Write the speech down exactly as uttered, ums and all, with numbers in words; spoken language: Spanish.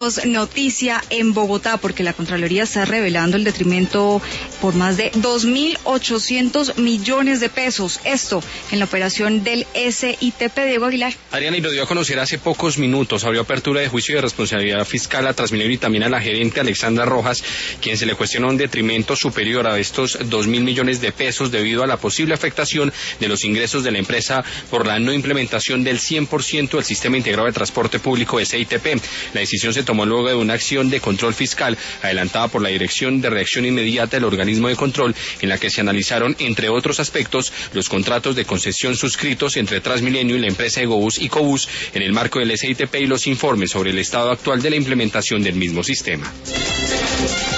tenemos noticia en Bogotá porque la Contraloría está revelando el detrimento por más de dos mil ochocientos millones de pesos. Esto en la operación del S I T P. Diego Aguilar. Adriana, y lo dio a conocer hace pocos minutos. Abrió apertura de juicio de responsabilidad fiscal a Transmilenio y también a la gerente Alexandra Rojas, quien se le cuestiona un detrimento superior a estos dos mil millones de pesos debido a la posible afectación de los ingresos de la empresa por la no implementación del cien por ciento del Sistema Integrado de Transporte Público S I T P. La decisión se tomó luego de una acción de control fiscal adelantada por la Dirección de Reacción Inmediata del organismo de control, en la que se analizaron, entre otros aspectos, los contratos de concesión suscritos entre Transmilenio y la empresa Egobús y Cobús en el marco del S I T P y los informes sobre el estado actual de la implementación del mismo sistema.